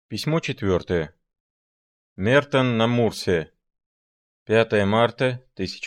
Письмо 4. Мертон на Мурсе. 5 марта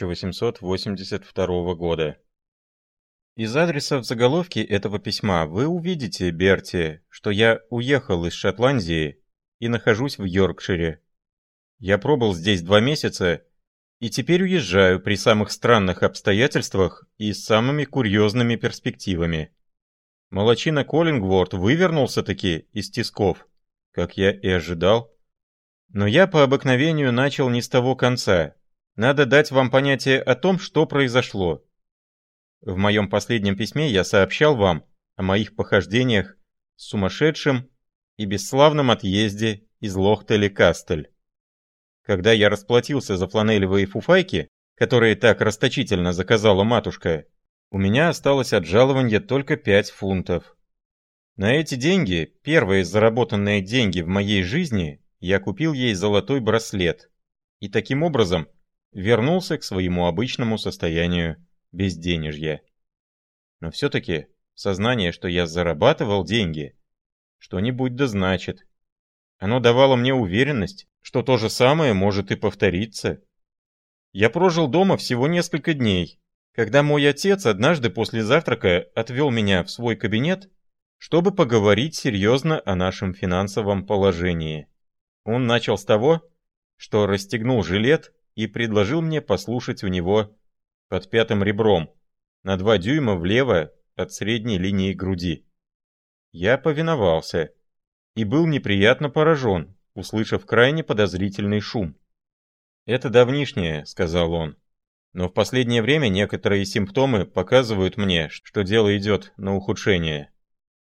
1882 года. Из адреса в заголовке этого письма вы увидите, Берти, что я уехал из Шотландии и нахожусь в Йоркшире. Я пробыл здесь 2 месяца и теперь уезжаю при самых странных обстоятельствах и с самыми курьезными перспективами. Молодчина Коллингворт вывернулся-таки из тисков, как я и ожидал. Но я по обыкновению начал не с того конца. Надо дать вам понятие о том, что произошло. В моем последнем письме я сообщал вам о моих похождениях с сумасшедшим и бесславном отъезде из Лохтели-Кастель. Когда я расплатился за фланелевые фуфайки, которые так расточительно заказала матушка, у меня осталось от жалования только 5 фунтов. На эти деньги, первые заработанные деньги в моей жизни, я купил ей золотой браслет и таким образом вернулся к своему обычному состоянию безденежья. Но все-таки сознание, что я зарабатывал деньги, что-нибудь да значит. Оно давало мне уверенность, что то же самое может и повториться. Я прожил дома всего несколько дней, когда мой отец однажды после завтрака отвел меня в свой кабинет, чтобы поговорить серьезно о нашем финансовом положении. Он начал с того, что расстегнул жилет и предложил мне послушать у него под пятым ребром, на 2 дюйма влево от средней линии груди. Я повиновался и был неприятно поражен, услышав крайне подозрительный шум. «Это давнишнее», — сказал он, — «но в последнее время некоторые симптомы показывают мне, что дело идет на ухудшение».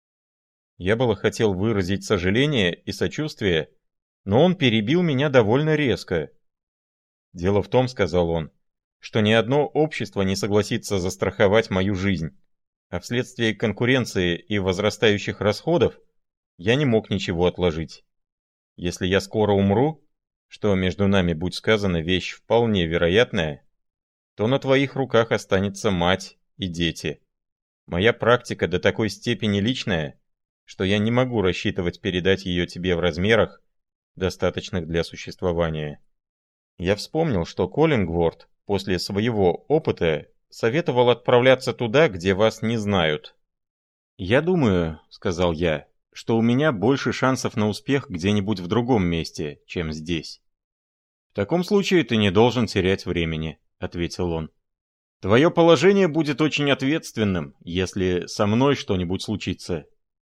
Я было хотел выразить сожаление и сочувствие, но он перебил меня довольно резко. «Дело в том, — сказал он, — что ни одно общество не согласится застраховать мою жизнь, а вследствие конкуренции и возрастающих расходов я не мог ничего отложить. Если я скоро умру, что между нами, будь сказано, вещь вполне вероятная, то на твоих руках останется мать и дети. Моя практика до такой степени личная, что я не могу рассчитывать передать ее тебе в размерах, достаточных для существования». Я вспомнил, что Коллингворт после своего опыта советовал отправляться туда, где вас не знают. «Я думаю, — сказал я, — что у меня больше шансов на успех где-нибудь в другом месте, чем здесь». «В таком случае ты не должен терять времени», — ответил он. «Твое положение будет очень ответственным, если со мной что-нибудь случится.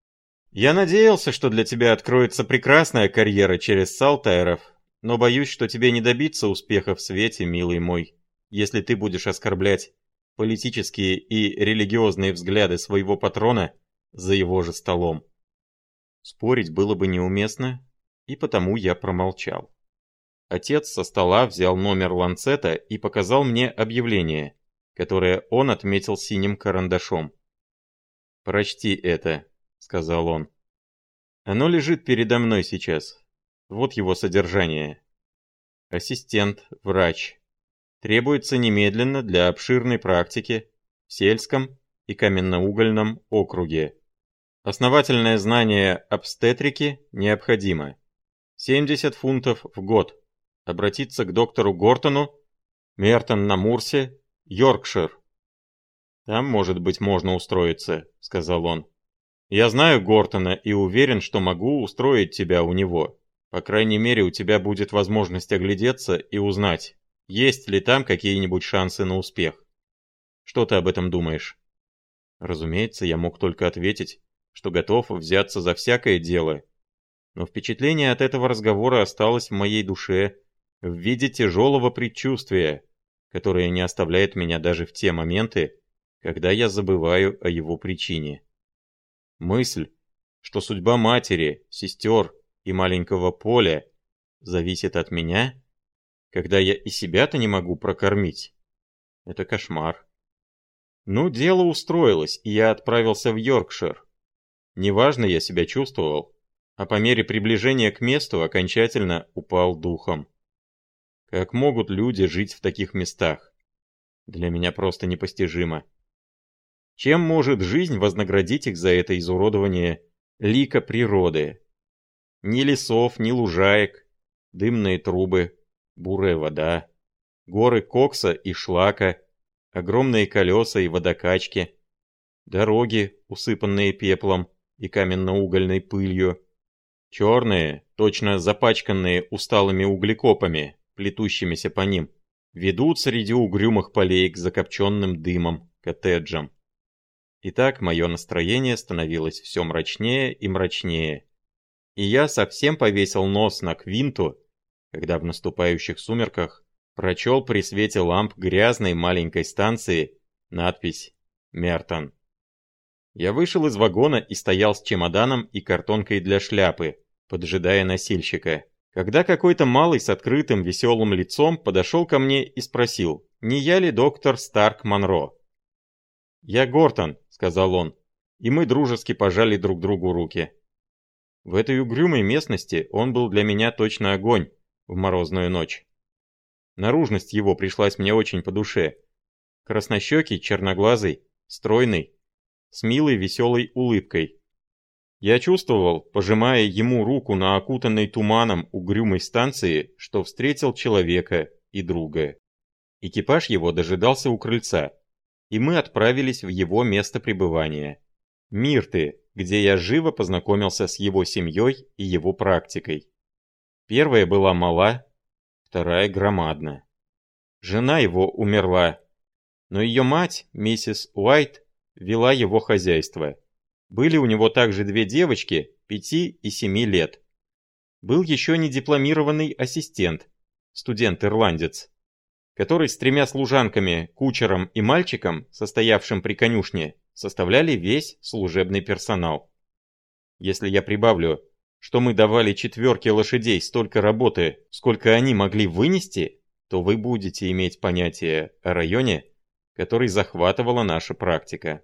Я надеялся, что для тебя откроется прекрасная карьера через Салтайров, но боюсь, что тебе не добиться успеха в свете, милый мой, если ты будешь оскорблять политические и религиозные взгляды своего патрона за его же столом». Спорить было бы неуместно, и потому я промолчал. Отец со стола взял номер Ланцета и показал мне объявление, которое он отметил синим карандашом. «Прочти это», — сказал он. «Оно лежит передо мной сейчас. Вот его содержание. Ассистент, врач. Требуется немедленно для обширной практики в сельском и каменноугольном округе. Основательное знание обстэтрики необходимо. 70 фунтов в год. Обратиться к доктору Гортону, Мертон на Мурсе, Йоркшир». «Там, может быть, можно устроиться», — сказал он. «Я знаю Гортона и уверен, что могу устроить тебя у него. По крайней мере, у тебя будет возможность оглядеться и узнать, есть ли там какие-нибудь шансы на успех. Что ты об этом думаешь?» Разумеется, я мог только ответить, что готов взяться за всякое дело. Но впечатление от этого разговора осталось в моей душе в виде тяжелого предчувствия, которое не оставляет меня даже в те моменты, когда я забываю о его причине. Мысль, что судьба матери, сестер и маленького Поля зависит от меня, когда я и себя-то не могу прокормить, это кошмар. Ну, дело устроилось, и я отправился в Йоркшир. Неважно я себя чувствовал, а по мере приближения к месту окончательно упал духом. Как могут люди жить в таких местах? Для меня просто непостижимо. Чем может жизнь вознаградить их за это изуродование лика природы? Ни лесов, ни лужаек, дымные трубы, бурая вода, горы кокса и шлака, огромные колеса и водокачки, дороги, усыпанные пеплом и каменно-угольной пылью, черные, точно запачканные усталыми углекопами, плетущимися по ним, ведут среди угрюмых полей к закопченным дымом, коттеджам. И так мое настроение становилось все мрачнее и мрачнее, и я совсем повесил нос на квинту, когда в наступающих сумерках прочел при свете ламп грязной маленькой станции надпись «Мертон». Я вышел из вагона и стоял с чемоданом и картонкой для шляпы, поджидая носильщика, когда какой-то малый с открытым веселым лицом подошел ко мне и спросил, не я ли доктор Старк Монро. «Я Гортон», — сказал он, и мы дружески пожали друг другу руки. В этой угрюмой местности он был для меня точно огонь в морозную ночь. Наружность его пришлась мне очень по душе. Краснощекий, черноглазый, стройный, с милой веселой улыбкой. Я чувствовал, пожимая ему руку на окутанной туманом угрюмой станции, что встретил человека и друга. Экипаж его дожидался у крыльца, и мы отправились в его место пребывания. Мирты, где я живо познакомился с его семьей и его практикой. Первая была мала, вторая громадна. Жена его умерла, но ее мать, миссис Уайт, вела его хозяйство. Были у него также две девочки, 5 и 7 лет. Был еще недипломированный ассистент, студент-ирландец, который с 3 служанками, кучером и мальчиком, состоявшим при конюшне, составляли весь служебный персонал. Если я прибавлю, что мы давали 4 лошадей столько работы, сколько они могли вынести, то вы будете иметь понятие о районе, который захватывала наша практика.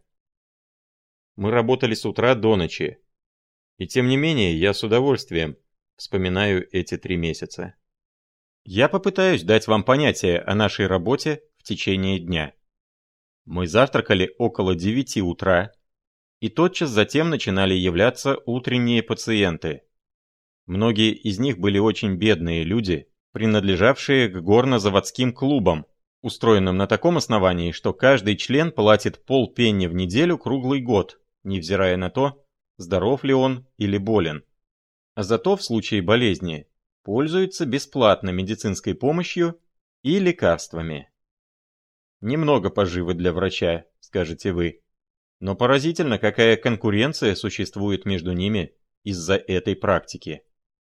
Мы работали с утра до ночи, и тем не менее я с удовольствием вспоминаю эти 3 месяца. Я попытаюсь дать вам понятие о нашей работе в течение дня. Мы завтракали около 9 утра, и тотчас затем начинали являться утренние пациенты. Многие из них были очень бедные люди, принадлежавшие к горно-заводским клубам, устроенным на таком основании, что каждый член платит полпенни в неделю круглый год, невзирая на то, здоров ли он или болен. А зато в случае болезни пользуется бесплатно медицинской помощью и лекарствами. Немного поживы для врача, скажете вы, но поразительно, какая конкуренция существует между ними из-за этой практики.